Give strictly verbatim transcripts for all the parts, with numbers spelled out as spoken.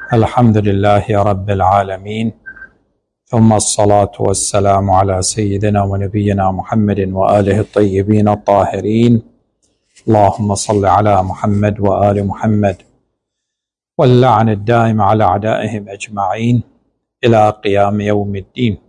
الحمد لله رب العالمين، ثم الصلاة والسلام على سيدنا ونبينا محمد وآله الطيبين الطاهرين. اللهم صل على محمد وآل محمد، واللعن الدائم على أعدائهم أجمعين إلى قيام يوم الدين.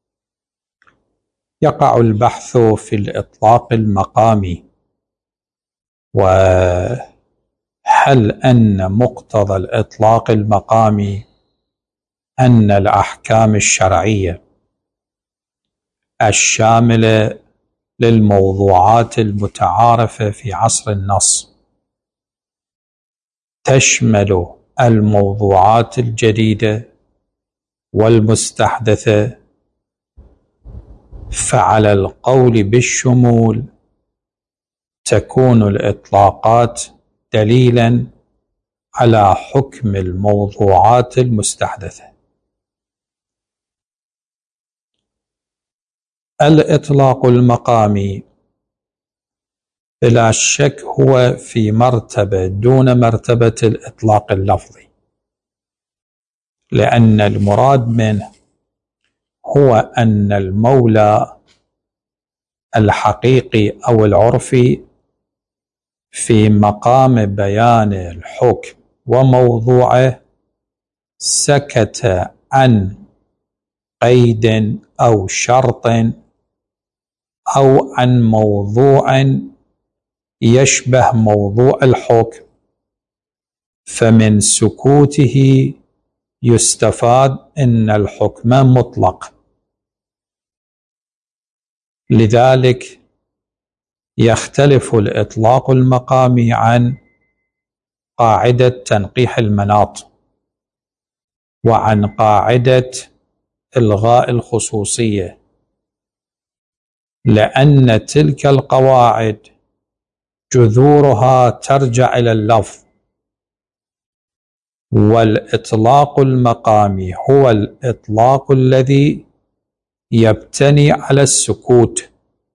يقع البحث في الإطلاق المقامي، وهل أن مقتضى الإطلاق المقامي أن الأحكام الشرعية الشاملة للموضوعات المتعارفة في عصر النص تشمل الموضوعات الجديدة والمستحدثة، فعلى القول بالشمول تكون الإطلاقات دليلا على حكم الموضوعات المستحدثة. الإطلاق المقامي بلا شك هو في مرتبة دون مرتبة الإطلاق اللفظي، لأن المراد منه هو أن المولى الحقيقي أو العرفي في مقام بيان الحكم وموضوعه سكت عن قيد أو شرط أو عن موضوع يشبه موضوع الحكم، فمن سكوته يستفاد أن الحكم مطلق. لذلك يختلف الإطلاق المقامي عن قاعدة تنقيح المناط وعن قاعدة إلغاء الخصوصية، لأن تلك القواعد جذورها ترجع إلى اللفظ، والإطلاق المقامي هو الإطلاق الذي يبتني على السكوت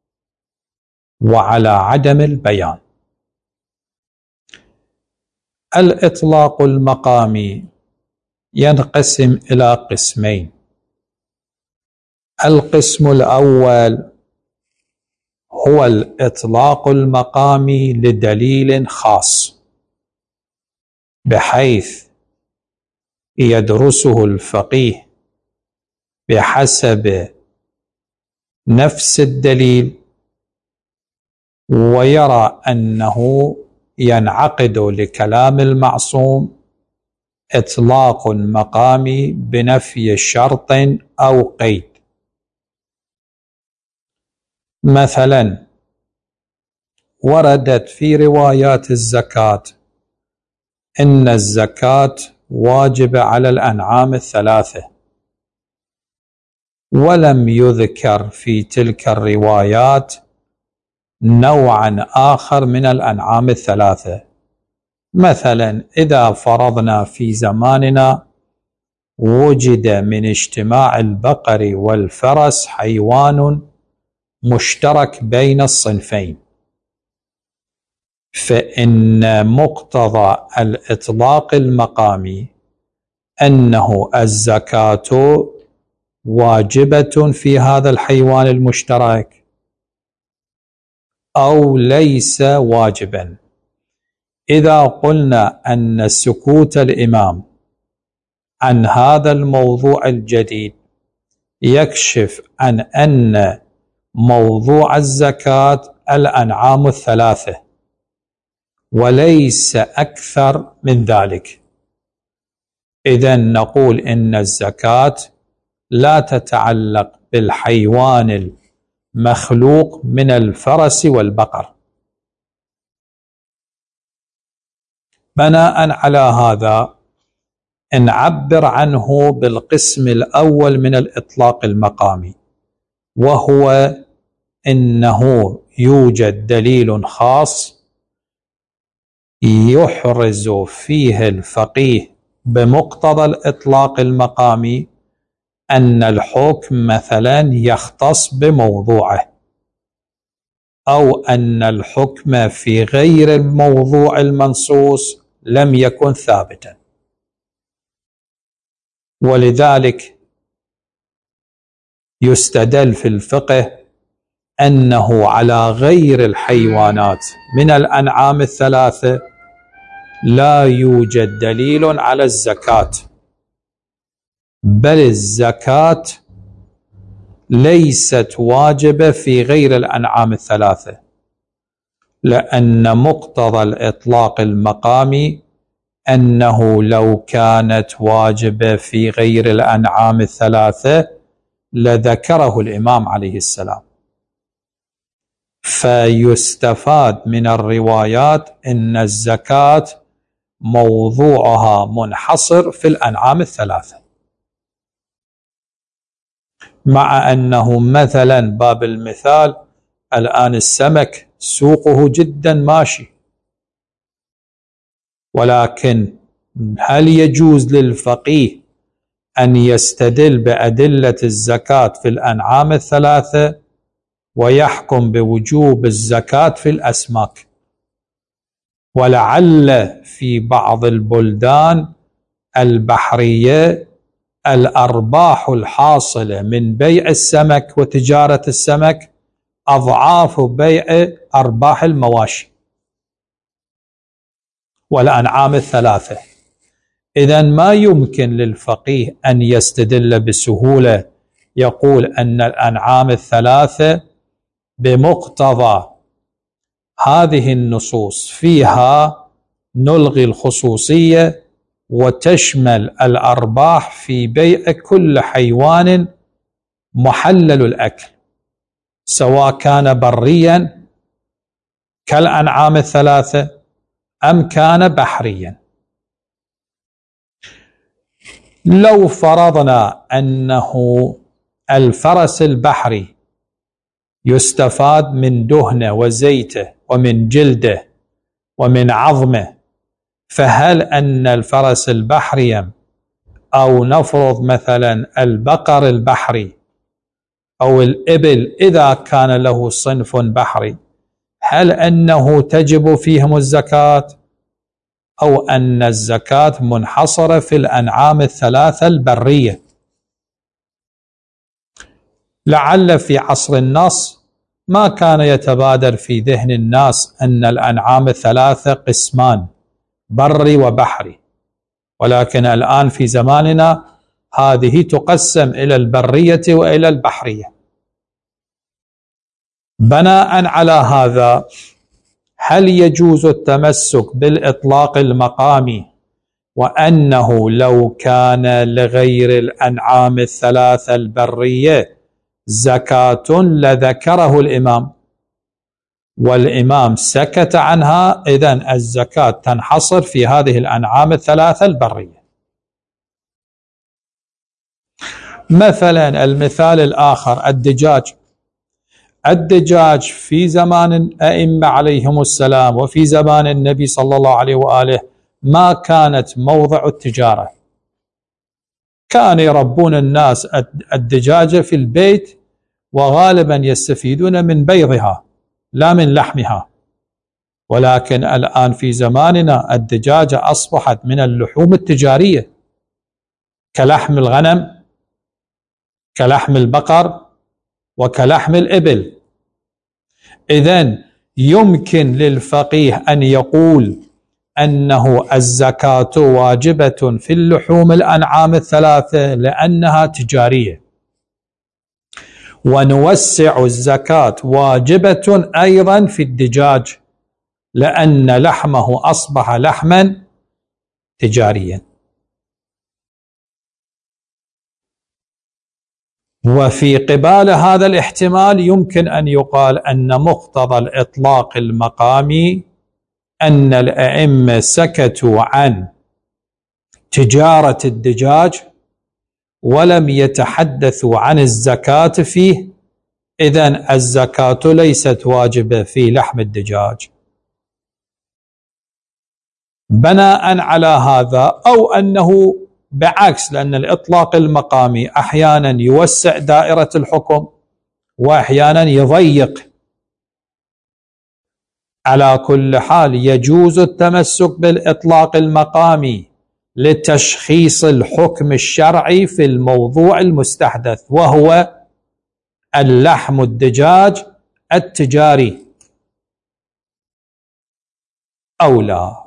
وعلى عدم البيان. الإطلاق المقامي ينقسم إلى قسمين. القسم الأول هو الإطلاق المقامي لدليل خاص، بحيث يدرسه الفقيه بحسب نفس الدليل ويرى أنه ينعقد لكلام المعصوم إطلاق مقامي بنفي شرط أو قيد. مثلا وردت في روايات الزكاة إن الزكاة واجبة على الأنعام الثلاثة، ولم يذكر في تلك الروايات نوعا آخر من الأنعام الثلاثة. مثلا إذا فرضنا في زماننا وجد من اجتماع البقر والفرس حيوان مشترك بين الصنفين، فإن مقتضى الإطلاق المقامي أنه الزكاة واجبة في هذا الحيوان المشترك أو ليس واجبا. إذا قلنا أن سكوت الإمام عن هذا الموضوع الجديد يكشف عن أن موضوع الزكاة الأنعام الثلاثة وليس أكثر من ذلك، إذن نقول إن الزكاة لا تتعلق بالحيوان المخلوق من الفرس والبقر. بناء على هذا نعبر عنه بالقسم الأول من الإطلاق المقامي، وهو إنه يوجد دليل خاص يحرز فيه الفقيه بمقتضى الإطلاق المقامي أن الحكم مثلا يختص بموضوعه، أو أن الحكم في غير الموضوع المنصوص لم يكن ثابتا. ولذلك يستدل في الفقه أنه على غير الحيوانات من الأنعام الثلاثة لا يوجد دليل على الزكاة، بل الزكاة ليست واجبة في غير الأنعام الثلاثة، لأن مقتضى الإطلاق المقامي أنه لو كانت واجبة في غير الأنعام الثلاثة لذكره الإمام عليه السلام. فيستفاد من الروايات أن الزكاة موضوعها منحصر في الأنعام الثلاثة، مع أنه مثلا باب المثال الآن السمك سوقه جدا ماشي، ولكن هل يجوز للفقيه أن يستدل بأدلة الزكاة في الأنعام الثلاثة ويحكم بوجوب الزكاة في الأسماك؟ ولعل في بعض البلدان البحرية الأرباح الحاصلة من بيع السمك وتجارة السمك أضعاف بيع أرباح المواشي والأنعام الثلاثة. إذن ما يمكن للفقيه أن يستدل بسهولة يقول أن الأنعام الثلاثة بمقتضى هذه النصوص فيها نلغي الخصوصية وتشمل الأرباح في بيع كل حيوان محلل الأكل، سواء كان بريا كالأنعام الثلاثة أم كان بحريا. لو فرضنا أنه الفرس البحري يستفاد من دهنه وزيته ومن جلده ومن عظمه، فهل أن الفرس البحري أو نفرض مثلا البقر البحري أو الإبل إذا كان له صنف بحري، هل أنه تجب فيهم الزكاة، أو أن الزكاة منحصرة في الأنعام الثلاثة البرية؟ لعل في عصر النص ما كان يتبادر في ذهن الناس أن الأنعام الثلاثة قسمان بري وبحري، ولكن الآن في زماننا هذه تقسم إلى البرية وإلى البحرية. بناء على هذا، هل يجوز التمسك بالإطلاق المقامي وأنه لو كان لغير الأنعام الثلاثة البرية زكاة لذكره الإمام والإمام سكت عنها، إذن الزكاة تنحصر في هذه الأنعام الثلاثة البرية؟ مثلا المثال الآخر الدجاج. الدجاج في زمان الأئمة عليهم السلام وفي زمان النبي صلى الله عليه وآله ما كانت موضع التجارة، كان يربون الناس الدجاجة في البيت وغالبا يستفيدون من بيضها لا من لحمها. ولكن الآن في زماننا الدجاجة أصبحت من اللحوم التجارية كلحم الغنم كلحم البقر وكلحم الإبل. إذن يمكن للفقيه أن يقول أنه الزكاة واجبة في اللحوم الأنعام الثلاثة لأنها تجارية، ونوسع الزكاة واجبة أيضا في الدجاج لأن لحمه أصبح لحما تجاريا. وفي قبال هذا الاحتمال يمكن أن يقال أن مقتضى الإطلاق المقامي أن الأئمة سكتوا عن تجارة الدجاج ولم يتحدثوا عن الزكاة فيه، إذن الزكاة ليست واجبة في لحم الدجاج. بناء على هذا، أو أنه بعكس، لأن الإطلاق المقامي أحيانا يوسع دائرة الحكم وأحيانا يضيق. على كل حال يجوز التمسك بالإطلاق المقامي لتشخيص الحكم الشرعي في الموضوع المستحدث، وهو اللحم الدجاج التجاري أو لا.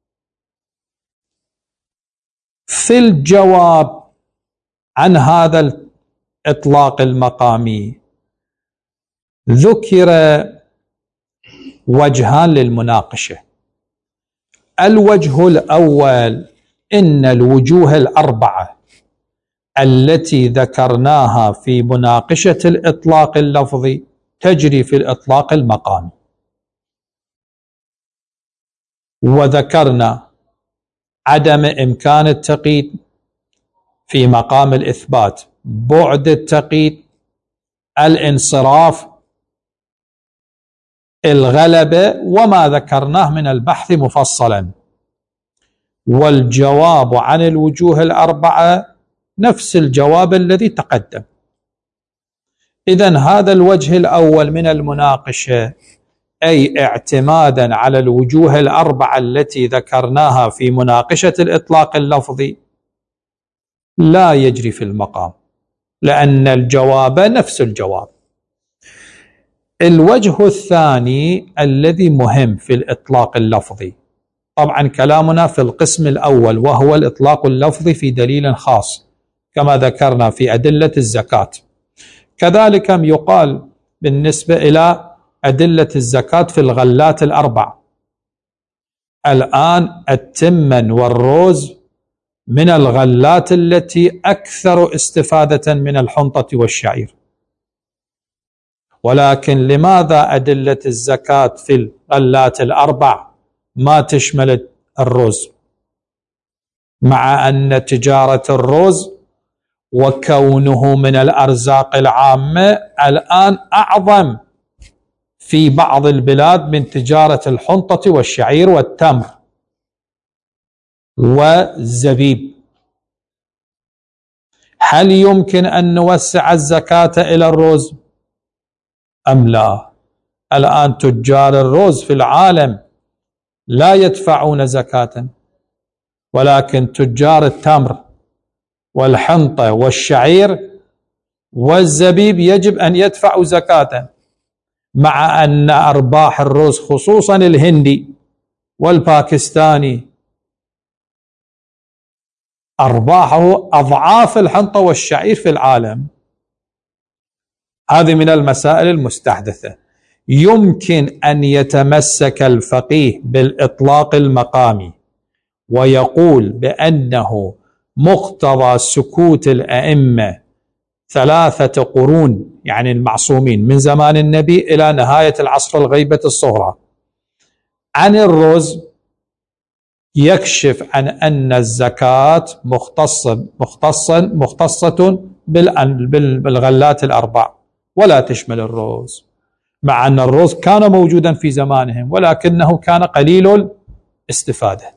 في الجواب عن هذا الإطلاق المقامي ذكر وجهان للمناقشة. الوجه الأول: إن الوجوه الأربعة التي ذكرناها في مناقشة الإطلاق اللفظي تجري في الإطلاق المقامي، وذكرنا عدم إمكان التقييد في مقام الإثبات، بعد التقييد، الانصراف، الغلبة، وما ذكرناه من البحث مفصلا. والجواب عن الوجوه الأربعة نفس الجواب الذي تقدم. إذن هذا الوجه الأول من المناقشة، أي اعتمادا على الوجوه الأربعة التي ذكرناها في مناقشة الإطلاق اللفظي، لا يجري في المقام، لأن الجواب نفس الجواب. الوجه الثاني الذي مهم في الإطلاق اللفظي، طبعا كلامنا في القسم الأول وهو الإطلاق اللفظي في دليل خاص كما ذكرنا في أدلة الزكاة، كذلك يقال بالنسبة إلى أدلة الزكاة في الغلات الأربع. الآن التمن والروز من الغلات التي أكثر استفادة من الحنطة والشعير، ولكن لماذا أدلة الزكاة في الغلات الأربع ما تشمل الرز، مع أن تجارة الرز وكونه من الأرزاق العامة الآن أعظم في بعض البلاد من تجارة الحنطة والشعير والتمر والزبيب؟ هل يمكن أن نوسع الزكاة إلى الرز أم لا؟ الآن تجار الرز في العالم لا يدفعون زكاة، ولكن تجار التمر والحنطة والشعير والزبيب يجب أن يدفعوا زكاة، مع أن أرباح الرز خصوصا الهندي والباكستاني أرباحه أضعاف الحنطة والشعير في العالم. هذه من المسائل المستحدثة. يمكن أن يتمسك الفقيه بالإطلاق المقامي ويقول بأنه مقتضى سكوت الأئمة ثلاثة قرون، يعني المعصومين من زمان النبي إلى نهاية العصر الغيبة الصغرى، عن الرز، يكشف عن أن الزكاة مختصة مختصة مختصة بالغلات الأربع ولا تشمل الرز، مع أن الرز كان موجودا في زمانهم ولكنه كان قليل الاستفادة.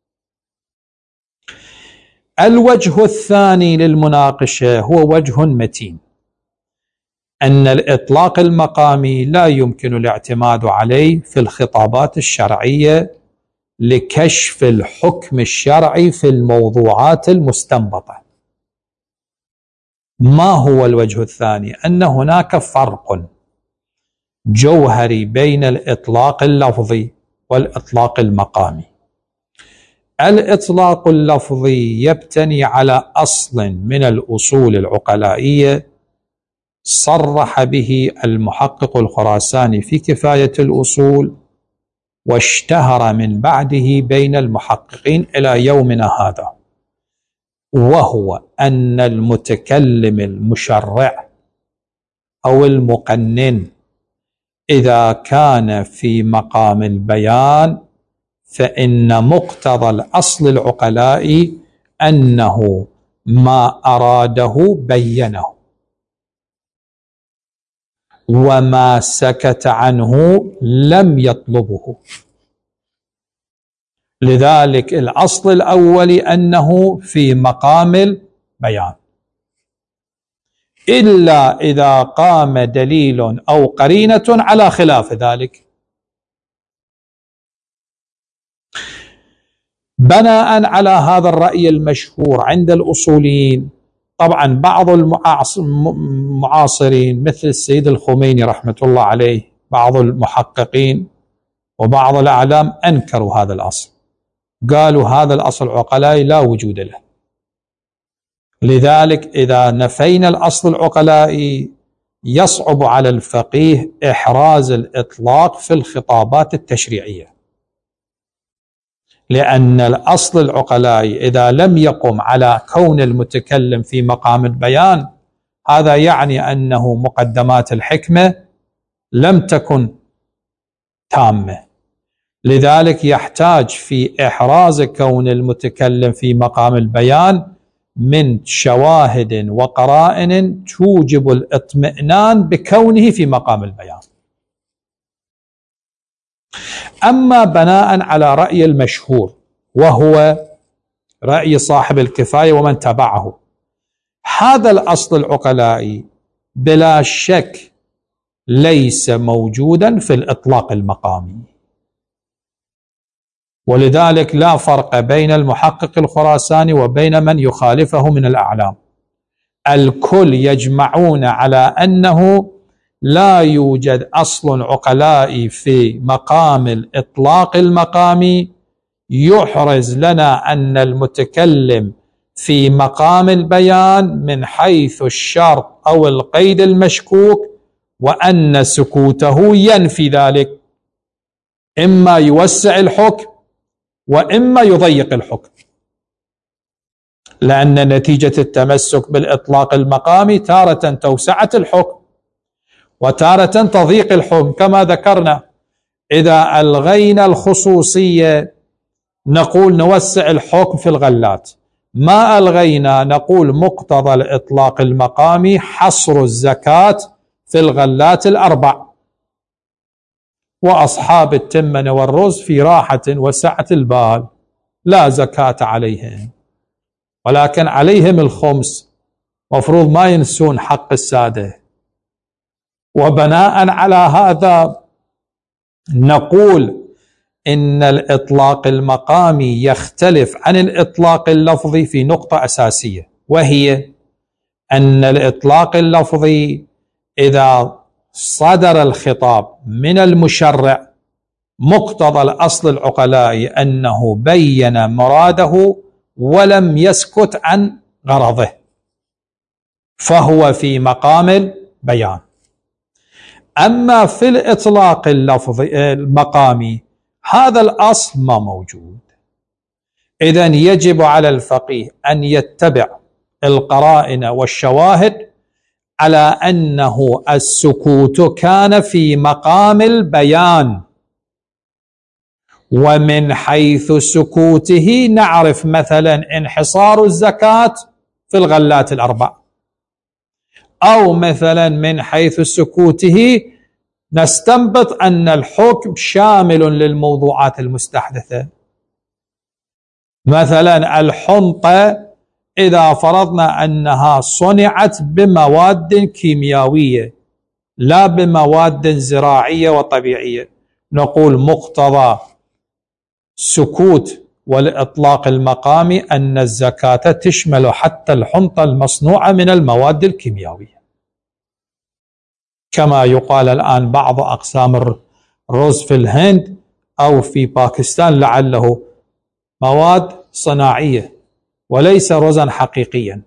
الوجه الثاني للمناقشة هو وجه متين، أن الإطلاق المقامي لا يمكن الاعتماد عليه في الخطابات الشرعية لكشف الحكم الشرعي في الموضوعات المستنبطة. ما هو الوجه الثاني؟ أن هناك فرق جوهري بين الإطلاق اللفظي والإطلاق المقامي. الإطلاق اللفظي يبتني على أصل من الأصول العقلائية صرح به المحقق الخراساني في كفاية الأصول، واشتهر من بعده بين المحققين إلى يومنا هذا، وهو أن المتكلم المشرع أو المقنن إذا كان في مقام البيان فإن مقتضى الأصل العقلائي أنه ما أراده بينه، وما سكت عنه لم يطلبه. لذلك الأصل الأول أنه في مقام البيان، إلا إذا قام دليل أو قرينة على خلاف ذلك. بناء على هذا الرأي المشهور عند الأصوليين، طبعا بعض المعاصرين مثل السيد الخميني رحمة الله عليه، بعض المحققين وبعض الأعلام أنكروا هذا الأصل، قالوا هذا الأصل العقلائي لا وجود له. لذلك إذا نفينا الأصل العقلائي يصعب على الفقيه إحراز الإطلاق في الخطابات التشريعية، لأن الأصل العقلائي إذا لم يقم على كون المتكلم في مقام البيان، هذا يعني أنه مقدمات الحكمة لم تكن تامة. لذلك يحتاج في إحراز كون المتكلم في مقام البيان من شواهد وقرائن توجب الاطمئنان بكونه في مقام البيان. أما بناء على رأي المشهور وهو رأي صاحب الكفاية ومن تبعه، هذا الأصل العقلائي بلا شك ليس موجودا في الإطلاق المقامي، ولذلك لا فرق بين المحقق الخراساني وبين من يخالفه من الأعلام، الكل يجمعون على أنه لا يوجد أصل عقلائي في مقام الإطلاق المقامي يحرز لنا أن المتكلم في مقام البيان من حيث الشرط أو القيد المشكوك، وأن سكوته ينفي ذلك، إما يوسع الحكم وإما يضيق الحكم، لأن نتيجة التمسك بالإطلاق المقامي تارة توسعة الحكم وتارة تضييق الحكم. كما ذكرنا إذا ألغينا الخصوصية نقول نوسع الحكم في الغلات، ما ألغينا نقول مقتضى الإطلاق المقامي حصر الزكاة في الغلات الأربع، وأصحاب التمن والرز في راحة وسعة البال لا زكاة عليهم، ولكن عليهم الخمس، مفروض ما ينسون حق السادة. وبناء على هذا نقول إن الإطلاق المقامي يختلف عن الإطلاق اللفظي في نقطة أساسية، وهي أن الإطلاق اللفظي إذا صدر الخطاب من المشرع مقتضى الأصل العقلائي أنه بين مراده ولم يسكت عن غرضه، فهو في مقام البيان. أما في الإطلاق اللفظي المقامي هذا الأصل ما موجود، إذن يجب على الفقيه أن يتبع القرائن والشواهد على أنه السكوت كان في مقام البيان، ومن حيث سكوته نعرف مثلا انحصار الزكاة في الغلات الأربع، أو مثلا من حيث سكوته نستنبط أن الحكم شامل للموضوعات المستحدثة. مثلا الحنطة إذا فرضنا أنها صنعت بمواد كيميائية لا بمواد زراعية وطبيعية، نقول مقتضى سكوت والإطلاق المقامي أن الزكاة تشمل حتى الحنطة المصنوعة من المواد الكيميائية، كما يقال الآن بعض أقسام الرز في الهند أو في باكستان لعله مواد صناعية وليس رزا حقيقيا.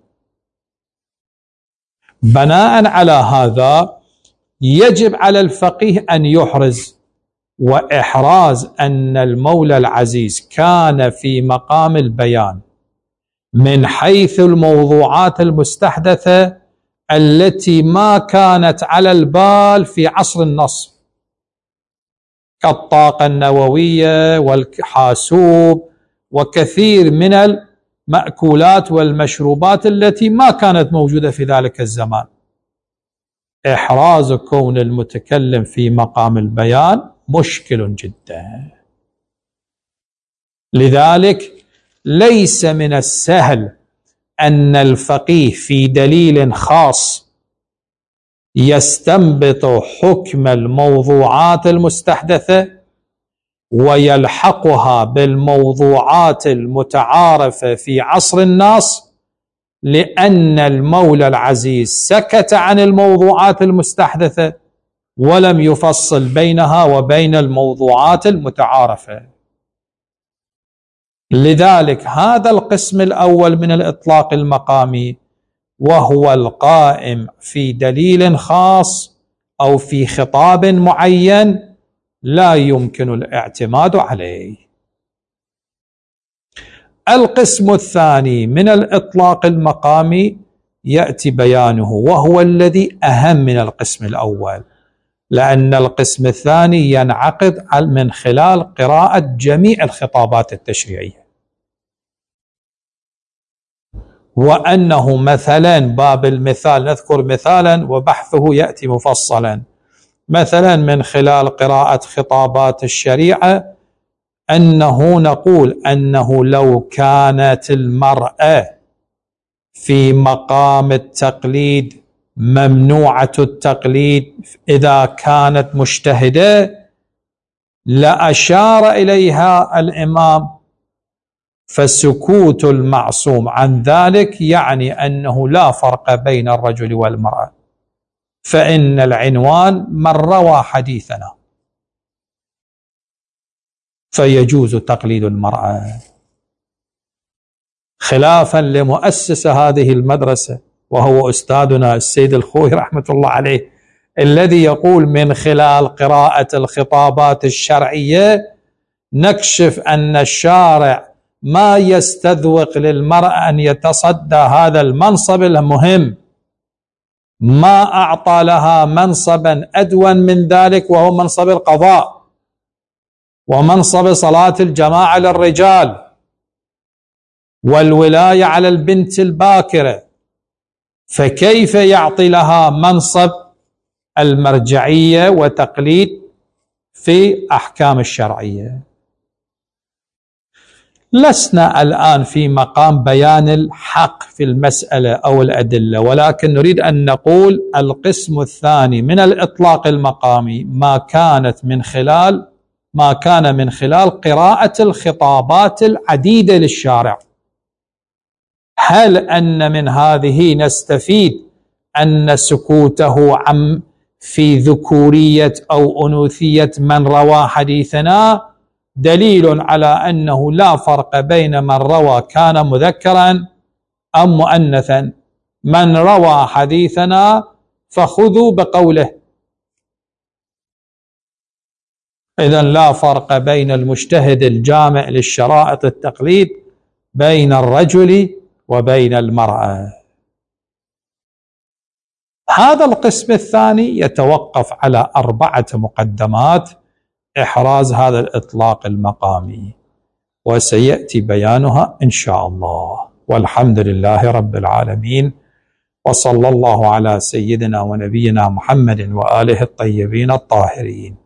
بناء على هذا يجب على الفقيه أن يحرز، وإحراز أن المولى العزيز كان في مقام البيان من حيث الموضوعات المستحدثة التي ما كانت على البال في عصر النص، كالطاقة النووية والحاسوب وكثير من المأكولات والمشروبات التي ما كانت موجودة في ذلك الزمان. إحراز كون المتكلم في مقام البيان مشكل جدا، لذلك ليس من السهل أن الفقيه في دليل خاص يستنبط حكم الموضوعات المستحدثة ويلحقها بالموضوعات المتعارفة في عصر الناس، لأن المولى العزيز سكت عن الموضوعات المستحدثة ولم يفصل بينها وبين الموضوعات المتعارفة. لذلك هذا القسم الأول من الإطلاق المقامي وهو القائم في دليل خاص أو في خطاب معين لا يمكن الاعتماد عليه. القسم الثاني من الإطلاق المقامي يأتي بيانه، وهو الذي أهم من القسم الأول، لأن القسم الثاني ينعقد من خلال قراءة جميع الخطابات التشريعية، وأنه مثلا باب المثال نذكر مثالا وبحثه يأتي مفصلا. مثلا من خلال قراءة خطابات الشريعة أنه نقول أنه لو كانت المرأة في مقام التقليد ممنوعة التقليد إذا كانت مجتهدة لأشار إليها الإمام، فسكوت المعصوم عن ذلك يعني أنه لا فرق بين الرجل والمرأة، فإن العنوان من روى حديثنا، فيجوز تقليد المرأة، خلافا لمؤسس هذه المدرسة وهو أستاذنا السيد الخوي رحمة الله عليه، الذي يقول من خلال قراءة الخطابات الشرعية نكشف أن الشارع ما يستذوق للمرأة أن يتصدى هذا المنصب المهم، ما أعطى لها منصبا أدون من ذلك وهو منصب القضاء ومنصب صلاة الجماعة للرجال والولاية على البنت الباكرة، فكيف يعطي لها منصب المرجعية وتقليد في أحكام الشرعية؟ لسنا الآن في مقام بيان الحق في المسألة أو الأدلة، ولكن نريد أن نقول القسم الثاني من الإطلاق المقامي ما كانت من خلال ما كان من خلال قراءة الخطابات العديدة للشارع. هل أن من هذه نستفيد أن سكوته عن في ذكورية أو أنوثية من روى حديثنا دليل على أنه لا فرق بين من روى كان مذكرا أم مؤنثا، من روى حديثنا فخذوا بقوله. إذن لا فرق بين المجتهد الجامع للشرائط التقليد بين الرجل وبين المرأة. هذا القسم الثاني يتوقف على أربعة مقدمات إحراز هذا الإطلاق المقامي، وسيأتي بيانها إن شاء الله، والحمد لله رب العالمين، وصلى الله على سيدنا ونبينا محمد وآله الطيبين الطاهرين.